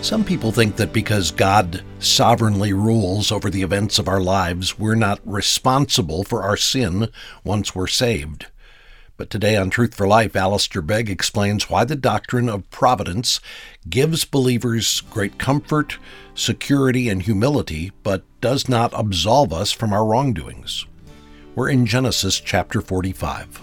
Some people think that because God sovereignly rules over the events of our lives, we're not responsible for our sin once we're saved. But today on Truth for Life, Alistair Begg explains why the doctrine of providence gives believers great comfort, security, and humility, but does not absolve us from our wrongdoings. We're in Genesis chapter 45.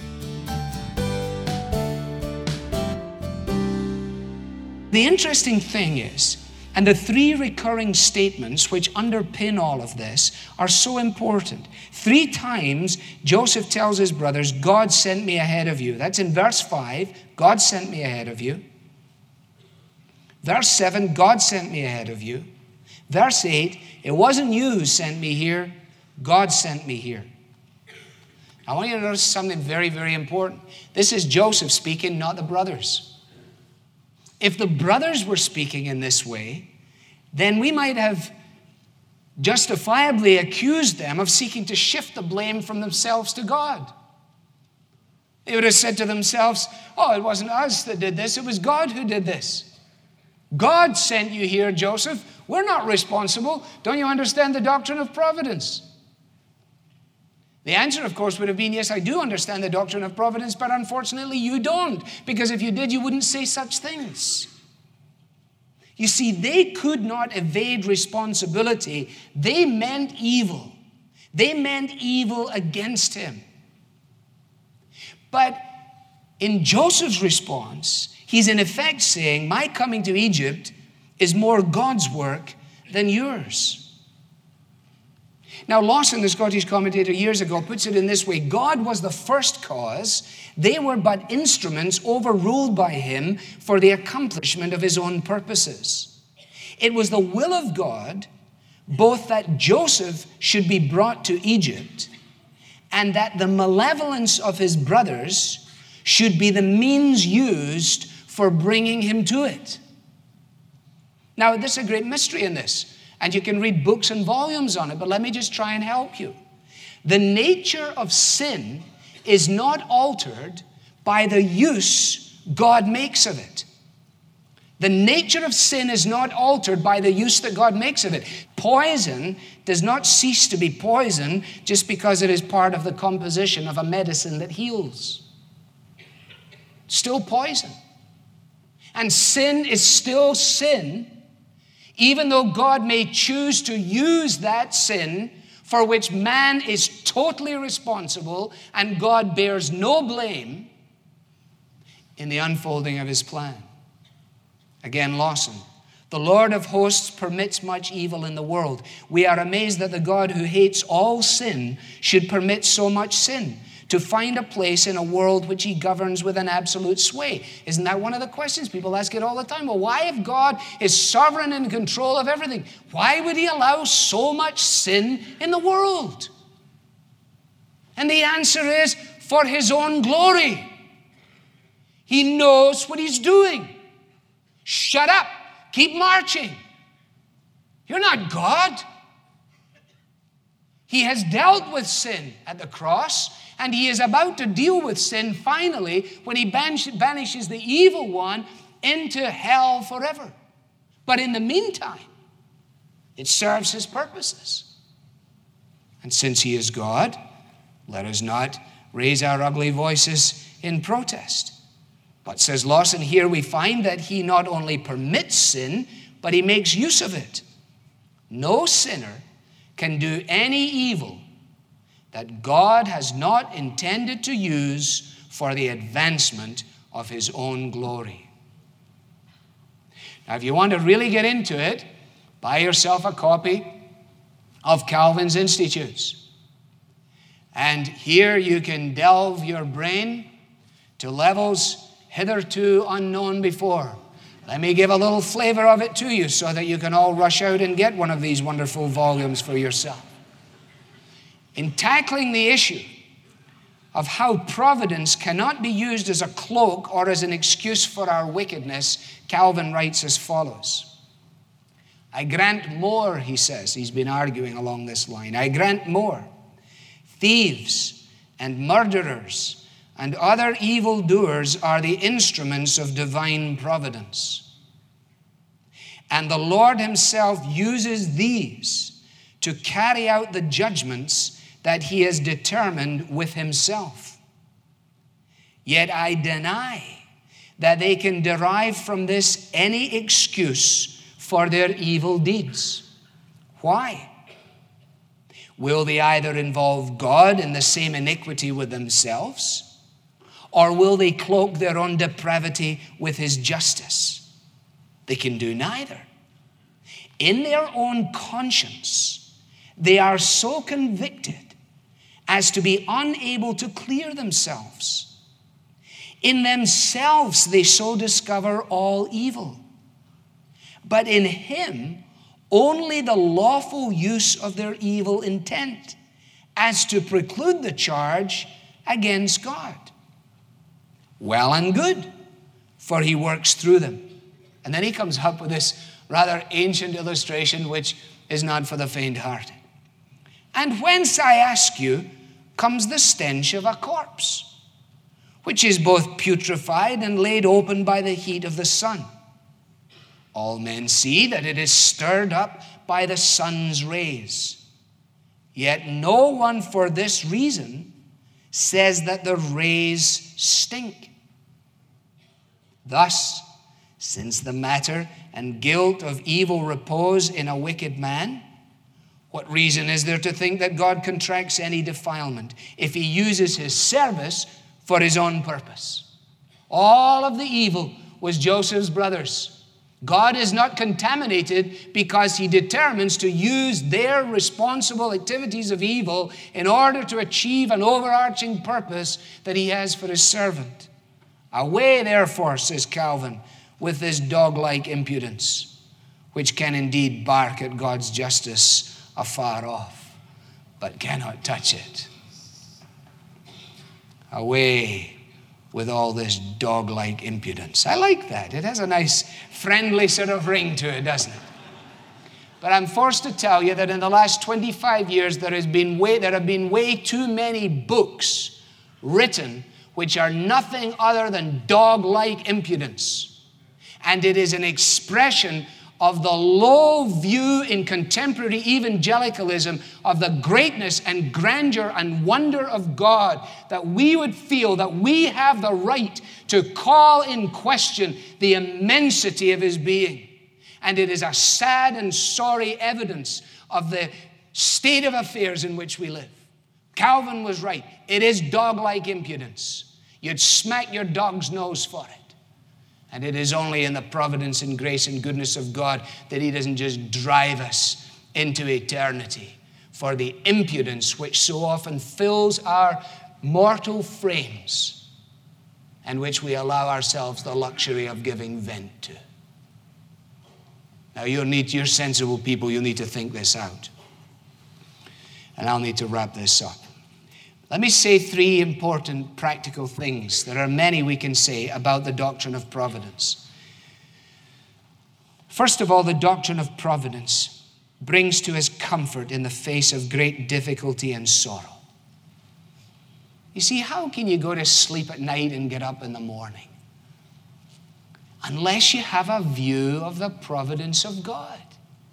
The interesting thing is, and the three recurring statements which underpin all of this are so important. 3 times Joseph tells his brothers, God sent me ahead of you. That's in verse 5, God sent me ahead of you. Verse 7, God sent me ahead of you. Verse 8, it wasn't you who sent me here, God sent me here. I want you to notice something very, very important. This is Joseph speaking, not the brothers. If the brothers were speaking in this way, then we might have justifiably accused them of seeking to shift the blame from themselves to God. They would have said to themselves, oh, it wasn't us that did this, it was God who did this. God sent you here, Joseph. We're not responsible. Don't you understand the doctrine of providence? The answer, of course, would have been, yes, I do understand the doctrine of providence, but unfortunately you don't, because if you did, you wouldn't say such things. You see, they could not evade responsibility. They meant evil. They meant evil against him. But in Joseph's response, he's in effect saying, my coming to Egypt is more God's work than yours. Now, Lawson, the Scottish commentator years ago, puts it in this way: God was the first cause. They were but instruments overruled by him for the accomplishment of his own purposes. It was the will of God both that Joseph should be brought to Egypt and that the malevolence of his brothers should be the means used for bringing him to it. Now, there's a great mystery in this. And you can read books and volumes on it, but let me just try and help you. The nature of sin is not altered by the use God makes of it. The nature of sin is not altered by the use that God makes of it. Poison does not cease to be poison just because it is part of the composition of a medicine that heals. Still poison. And sin is still sin, even though God may choose to use that sin for which man is totally responsible and God bears no blame in the unfolding of his plan. Again, Lawson, the Lord of hosts permits much evil in the world. We are amazed that the God who hates all sin should permit so much sin to find a place in a world which he governs with an absolute sway. Isn't that one of the questions? People ask it all the time. Well, why, if God is sovereign and in control of everything, why would he allow so much sin in the world? And the answer is, for his own glory. He knows what he's doing. Shut up. Keep marching. You're not God. He has dealt with sin at the cross, and he is about to deal with sin finally when he banishes the evil one into hell forever. But in the meantime, it serves his purposes. And since he is God, let us not raise our ugly voices in protest. But, says Lawson, here we find that he not only permits sin, but he makes use of it. No sinner can do any evil that God has not intended to use for the advancement of his own glory. Now, if you want to really get into it, buy yourself a copy of Calvin's Institutes. And here you can delve your brain to levels hitherto unknown before. Let me give a little flavor of it to you so that you can all rush out and get one of these wonderful volumes for yourself. In tackling the issue of how providence cannot be used as a cloak or as an excuse for our wickedness, Calvin writes as follows. I grant more, he says. He's been arguing along this line. I grant more. Thieves and murderers and other evildoers are the instruments of divine providence. And the Lord himself uses these to carry out the judgments that he has determined with himself. Yet I deny that they can derive from this any excuse for their evil deeds. Why? Will they either involve God in the same iniquity with themselves, or will they cloak their own depravity with his justice? They can do neither. In their own conscience, they are so convicted as to be unable to clear themselves. In themselves, they so discover all evil. But in him, only the lawful use of their evil intent, as to preclude the charge against God. Well and good, for he works through them. And then he comes up with this rather ancient illustration, which is not for the faint-hearted. And whence, I ask you, comes the stench of a corpse, which is both putrefied and laid open by the heat of the sun? All men see that it is stirred up by the sun's rays. Yet no one for this reason says that the rays stink. Thus, since the matter and guilt of evil repose in a wicked man, what reason is there to think that God contracts any defilement if he uses his service for his own purpose? All of the evil was Joseph's brothers. God is not contaminated because he determines to use their responsible activities of evil in order to achieve an overarching purpose that he has for his servant. Away, therefore, says Calvin, with this dog-like impudence, which can indeed bark at God's justice afar off, but cannot touch it. Away with all this dog-like impudence. I like that. It has a nice, friendly sort of ring to it, doesn't it? But I'm forced to tell you that in the last 25 years, there have been way too many books written which are nothing other than dog-like impudence. And it is an expression of the low view in contemporary evangelicalism of the greatness and grandeur and wonder of God, that we would feel that we have the right to call in question the immensity of his being. And it is a sad and sorry evidence of the state of affairs in which we live. Calvin was right. It is dog-like impudence. You'd smack your dog's nose for it. And it is only in the providence and grace and goodness of God that he doesn't just drive us into eternity for the impudence which so often fills our mortal frames and which we allow ourselves the luxury of giving vent to. Now you're sensible people, you need to think this out. And I'll need to wrap this up. Let me say three important practical things. There are many we can say about the doctrine of providence. First of all, the doctrine of providence brings to us comfort in the face of great difficulty and sorrow. You see, how can you go to sleep at night and get up in the morning unless you have a view of the providence of God?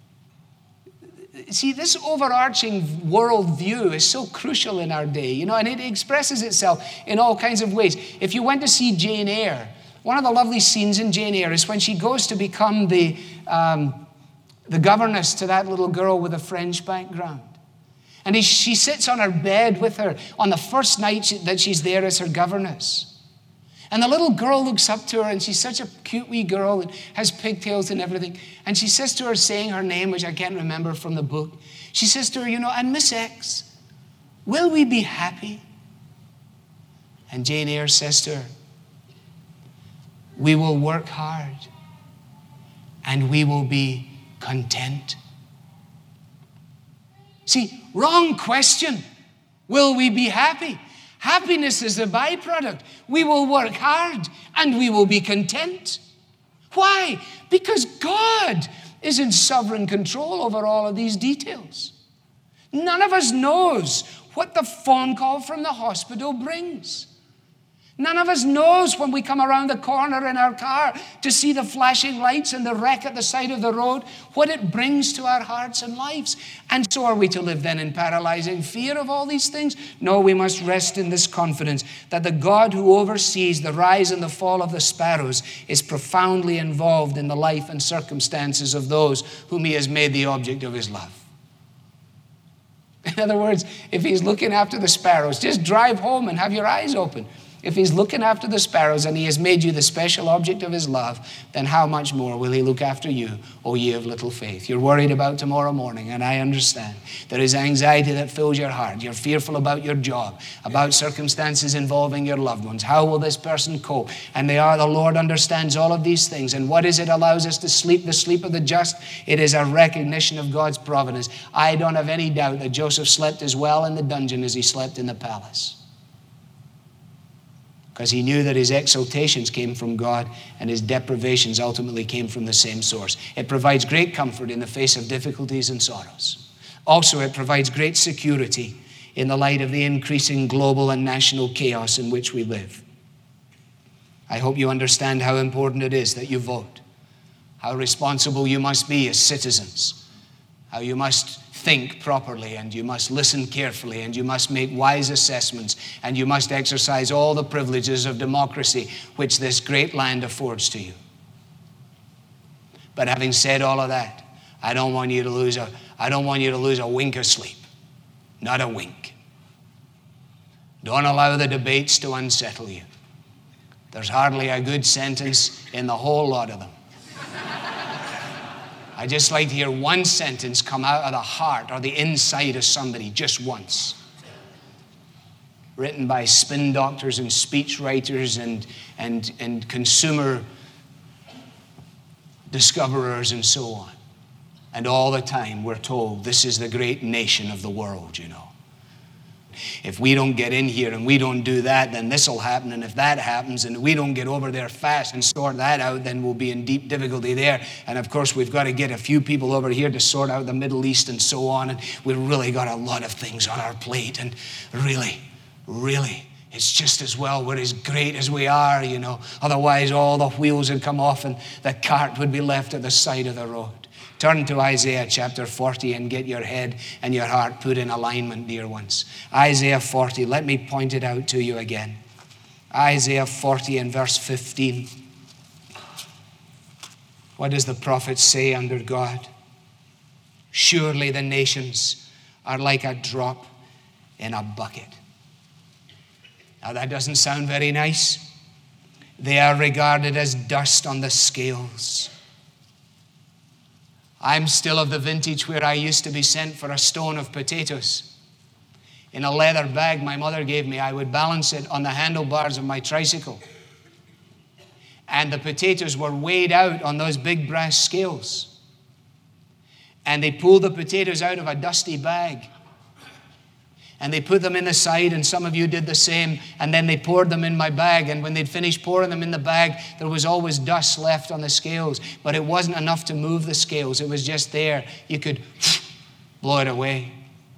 See, this overarching world view is so crucial in our day, and it expresses itself in all kinds of ways. If you went to see Jane Eyre, one of the lovely scenes in Jane Eyre is when she goes to become the governess to that little girl with a French background. And she sits on her bed with her on the first night that she's there as her governess. And the little girl looks up to her, and she's such a cute wee girl and has pigtails and everything. And she says to her, saying her name, which I can't remember from the book, she says to her, and Miss X, will we be happy? And Jane Eyre says to her, we will work hard and we will be content. See, wrong question. Will we be happy? Happiness is a byproduct. We will work hard and we will be content. Why? Because God is in sovereign control over all of these details. None of us knows what the phone call from the hospital brings. None of us knows when we come around the corner in our car to see the flashing lights and the wreck at the side of the road, what it brings to our hearts and lives. And so are we to live then in paralyzing fear of all these things? No, we must rest in this confidence that the God who oversees the rise and the fall of the sparrows is profoundly involved in the life and circumstances of those whom he has made the object of his love. In other words, if he's looking after the sparrows, just drive home and have your eyes open. If he's looking after the sparrows and he has made you the special object of his love, then how much more will he look after you, O ye of little faith? You're worried about tomorrow morning, and I understand. There is anxiety that fills your heart. You're fearful about your job, about circumstances involving your loved ones. How will this person cope? And the Lord understands all of these things. And what is it allows us to sleep the sleep of the just? It is a recognition of God's providence. I don't have any doubt that Joseph slept as well in the dungeon as he slept in the palace, because he knew that his exaltations came from God and his deprivations ultimately came from the same source. It provides great comfort in the face of difficulties and sorrows. Also, it provides great security in the light of the increasing global and national chaos in which we live. I hope you understand how important it is that you vote, how responsible you must be as citizens, how you must think properly, and you must listen carefully, and you must make wise assessments, and you must exercise all the privileges of democracy which this great land affords to you. But having said all of that, I don't want you to lose a wink of sleep. Not a wink. Don't allow the debates to unsettle you. There's hardly a good sentence in the whole lot of them. I just like to hear one sentence come out of the heart or the inside of somebody just once. Written by spin doctors and speech writers and consumer discoverers and so on. And all the time we're told this is the great nation of the world, you know. If we don't get in here and we don't do that, then this will happen. And if that happens and we don't get over there fast and sort that out, then we'll be in deep difficulty there. And of course, we've got to get a few people over here to sort out the Middle East and so on. And we've really got a lot of things on our plate. And really, it's just as well we're as great as we are, you know. Otherwise, all the wheels would come off and the cart would be left at the side of the road. Turn to Isaiah chapter 40 and get your head and your heart put in alignment, dear ones. Isaiah 40, let me point it out to you again. Isaiah 40 and verse 15. What does the prophet say under God? Surely the nations are like a drop in a bucket. Now that doesn't sound very nice. They are regarded as dust on the scales. I'm still of the vintage where I used to be sent for a stone of potatoes. In a leather bag my mother gave me, I would balance it on the handlebars of my tricycle. And the potatoes were weighed out on those big brass scales. And they pulled the potatoes out of a dusty bag. And they put them in the side, and some of you did the same, and then they poured them in my bag, and when they'd finished pouring them in the bag, there was always dust left on the scales, but it wasn't enough to move the scales. It was just there. You could blow it away.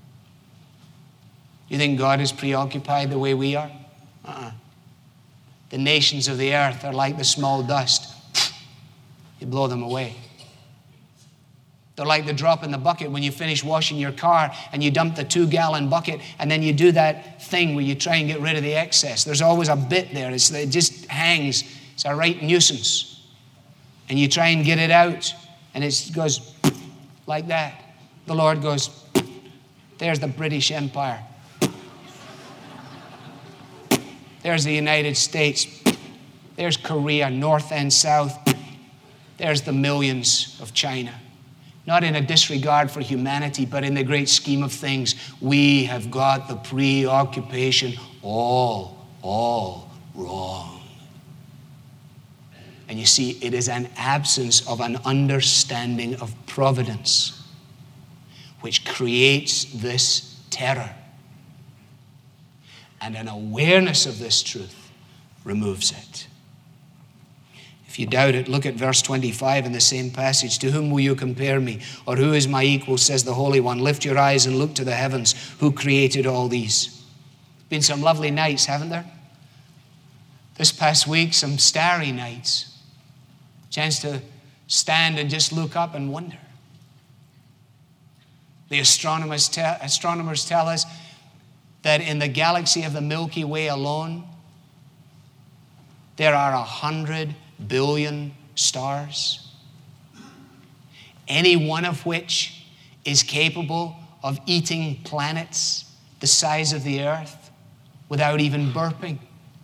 You think God is preoccupied the way we are? The nations of the earth are like the small dust. You blow them away. They're like the drop in the bucket when you finish washing your car and you dump the 2-gallon bucket and then you do that thing where you try and get rid of the excess. There's always a bit there. It just hangs. It's a right nuisance. And you try and get it out and it goes like that. The Lord goes, there's the British Empire. There's the United States. There's Korea, north and south. There's the millions of China. Not in a disregard for humanity, but in the great scheme of things, we have got the preoccupation all wrong. And you see, it is an absence of an understanding of providence which creates this terror. And an awareness of this truth removes it. If you doubt it, look at verse 25 in the same passage. To whom will you compare me? Or who is my equal, says the Holy One. Lift your eyes and look to the heavens. Who created all these? Been some lovely nights, haven't there? This past week, some starry nights. Chance to stand and just look up and wonder. The astronomers tell us that in the galaxy of the Milky Way alone, there are 100 billion stars, any one of which is capable of eating planets the size of the earth without even burping.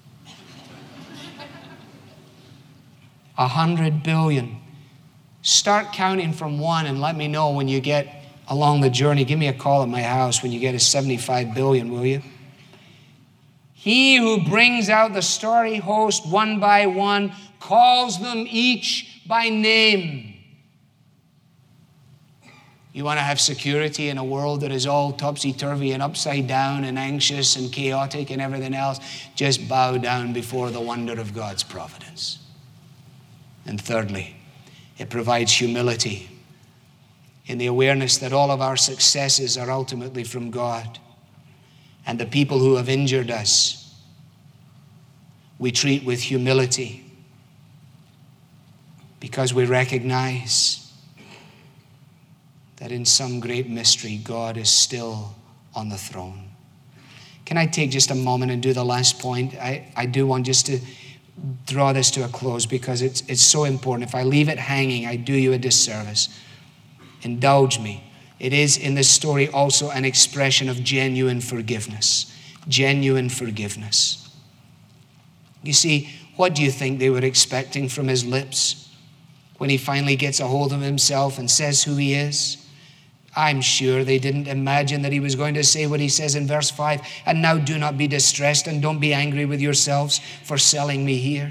100 billion. Start counting from one and let me know when you get along the journey. Give me a call at my house when you get to 75 billion, will you? He who brings out the starry host one by one calls them each by name. You want to have security in a world that is all topsy-turvy and upside down and anxious and chaotic and everything else? Just bow down before the wonder of God's providence. And thirdly, it provides humility in the awareness that all of our successes are ultimately from God. And the people who have injured us, we treat with humility because we recognize that in some great mystery, God is still on the throne. Can I take just a moment and do the last point? I do want just to draw this to a close because it's so important. If I leave it hanging, I do you a disservice. Indulge me. It is in this story also an expression of genuine forgiveness. Genuine forgiveness. You see, what do you think they were expecting from his lips when he finally gets a hold of himself and says who he is? I'm sure they didn't imagine that he was going to say what he says in verse 5, and now do not be distressed and don't be angry with yourselves for selling me here.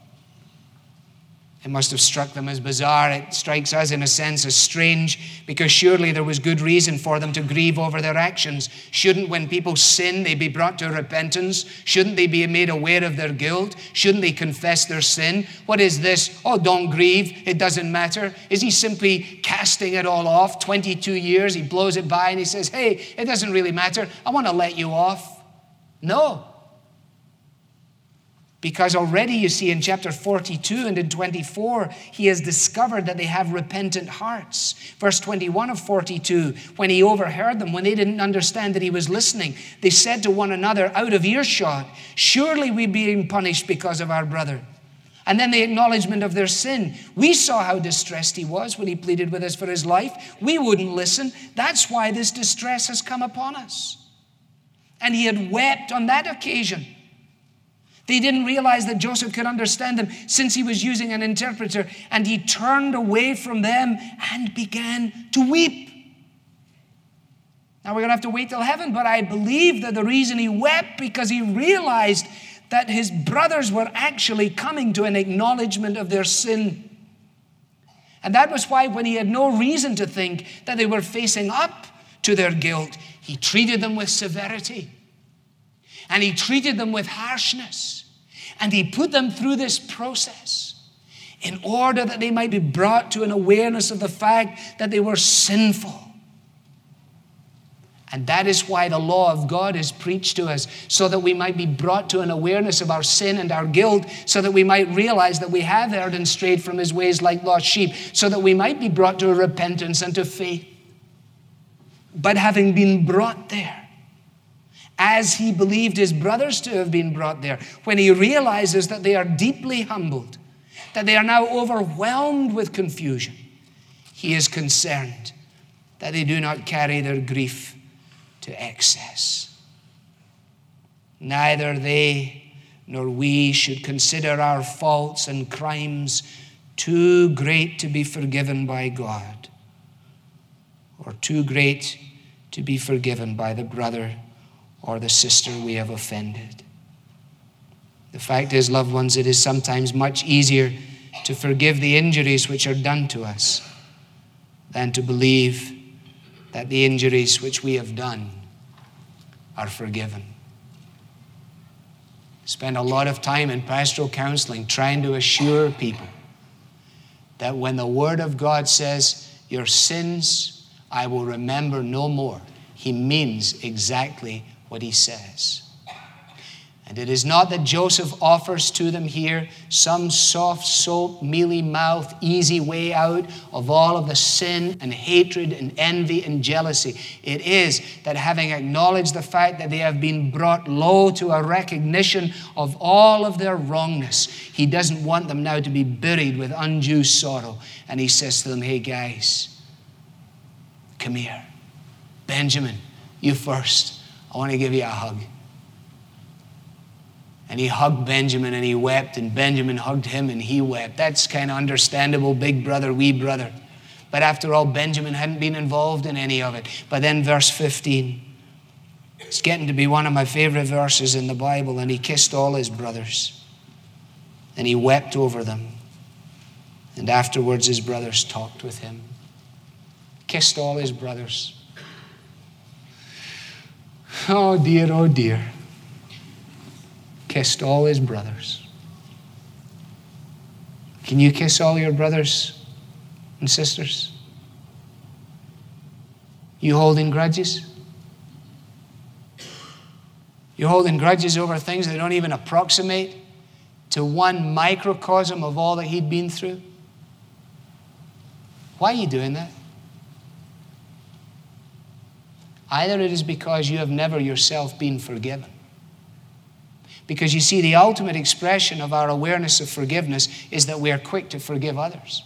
It must have struck them as bizarre. It strikes us in a sense as strange because surely there was good reason for them to grieve over their actions. Shouldn't, when people sin, they be brought to repentance? Shouldn't they be made aware of their guilt? Shouldn't they confess their sin? What is this? Oh, don't grieve. It doesn't matter. Is he simply casting it all off? 22 years, he blows it by and he says, hey, it doesn't really matter. I want to let you off. No. Because already you see in chapter 42 and in 24, he has discovered that they have repentant hearts. Verse 21 of 42, when he overheard them, when they didn't understand that he was listening, they said to one another out of earshot, surely we're being punished because of our brother. And then the acknowledgement of their sin. We saw how distressed he was when he pleaded with us for his life. We wouldn't listen. That's why this distress has come upon us. And he had wept on that occasion. They didn't realize that Joseph could understand them since he was using an interpreter, and he turned away from them and began to weep. Now we're going to have to wait till heaven, but I believe that the reason he wept because he realized that his brothers were actually coming to an acknowledgement of their sin. And that was why when he had no reason to think that they were facing up to their guilt, he treated them with severity. And he treated them with harshness. And he put them through this process in order that they might be brought to an awareness of the fact that they were sinful. And that is why the law of God is preached to us, so that we might be brought to an awareness of our sin and our guilt, so that we might realize that we have erred and strayed from his ways like lost sheep, so that we might be brought to repentance and to faith. But having been brought there, as he believed his brothers to have been brought there, when he realizes that they are deeply humbled, that they are now overwhelmed with confusion, he is concerned that they do not carry their grief to excess. Neither they nor we should consider our faults and crimes too great to be forgiven by God, or too great to be forgiven by the brother or the sister we have offended. The fact is, loved ones, it is sometimes much easier to forgive the injuries which are done to us than to believe that the injuries which we have done are forgiven. Spend a lot of time in pastoral counseling trying to assure people that when the Word of God says, your sins I will remember no more, he means exactly what he says. And it is not that Joseph offers to them here some soft soap, mealy mouth, easy way out of all of the sin and hatred and envy and jealousy. It is that having acknowledged the fact that they have been brought low to a recognition of all of their wrongness, he doesn't want them now to be buried with undue sorrow. And he says to them, hey guys, come here. Benjamin, you first. I want to give you a hug. And he hugged Benjamin and he wept, and Benjamin hugged him and he wept. That's kind of understandable, big brother, wee brother. But after all, Benjamin hadn't been involved in any of it. But then verse 15, it's getting to be one of my favorite verses in the Bible. And he kissed all his brothers and he wept over them. And afterwards his brothers talked with him. Kissed all his brothers. Oh dear, oh dear. Kissed all his brothers. Can you kiss all your brothers and sisters? You holding grudges? You're holding grudges over things that don't even approximate to one microcosm of all that he'd been through? Why are you doing that? Either it is because you have never yourself been forgiven. Because you see, the ultimate expression of our awareness of forgiveness is that we are quick to forgive others.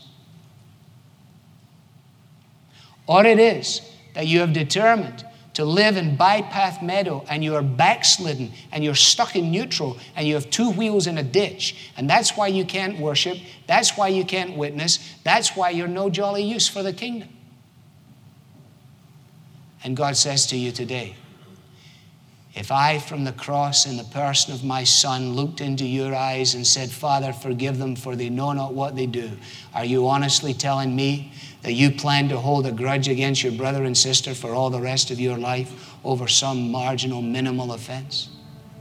Or it is that you have determined to live in bypath meadow and you are backslidden and you're stuck in neutral and you have two wheels in a ditch. And that's why you can't worship. That's why you can't witness. That's why you're no jolly use for the kingdom. And God says to you today, if I from the cross in the person of my Son looked into your eyes and said, Father, forgive them for they know not what they do, are you honestly telling me that you plan to hold a grudge against your brother and sister for all the rest of your life over some marginal, minimal offense?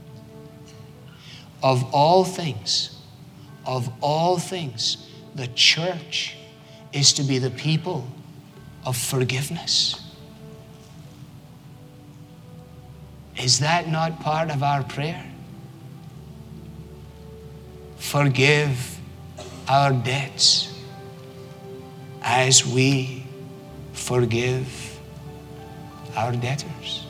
Of all things, the church is to be the people of forgiveness. Is that not part of our prayer? Forgive our debts as we forgive our debtors.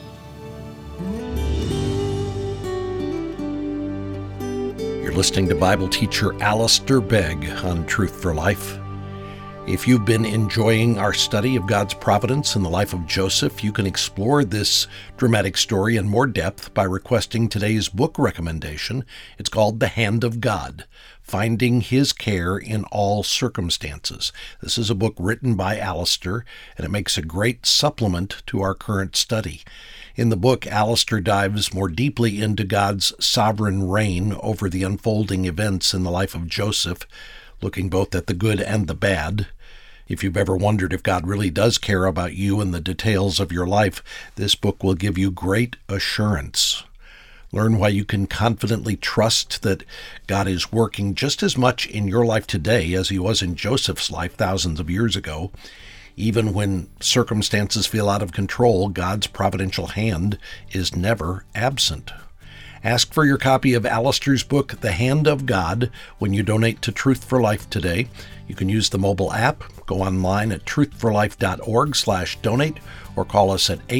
You're listening to Bible teacher Alistair Begg on Truth for Life. If you've been enjoying our study of God's providence in the life of Joseph, you can explore this dramatic story in more depth by requesting today's book recommendation. It's called The Hand of God, Finding His Care in All Circumstances. This is a book written by Alistair, and it makes a great supplement to our current study. In the book, Alistair dives more deeply into God's sovereign reign over the unfolding events in the life of Joseph, looking both at the good and the bad. If you've ever wondered if God really does care about you and the details of your life, this book will give you great assurance. Learn why you can confidently trust that God is working just as much in your life today as he was in Joseph's life thousands of years ago. Even when circumstances feel out of control, God's providential hand is never absent. Ask for your copy of Alistair's book, The Hand of God, when you donate to Truth for Life today. You can use the mobile app, go online at truthforlife.org/donate, or call us at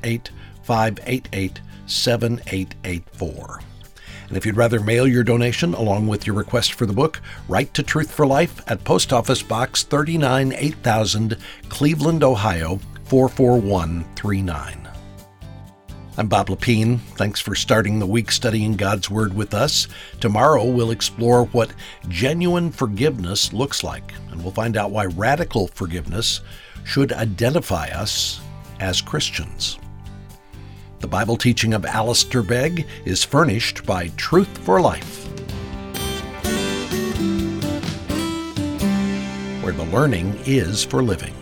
888-588-7884. And if you'd rather mail your donation along with your request for the book, write to Truth for Life at Post Office Box 39 8000, Cleveland, Ohio 44139. I'm Bob Lepine. Thanks for starting the week studying God's Word with us. Tomorrow we'll explore what genuine forgiveness looks like, and we'll find out why radical forgiveness should identify us as Christians. The Bible teaching of Alistair Begg is furnished by Truth for Life, where the learning is for living.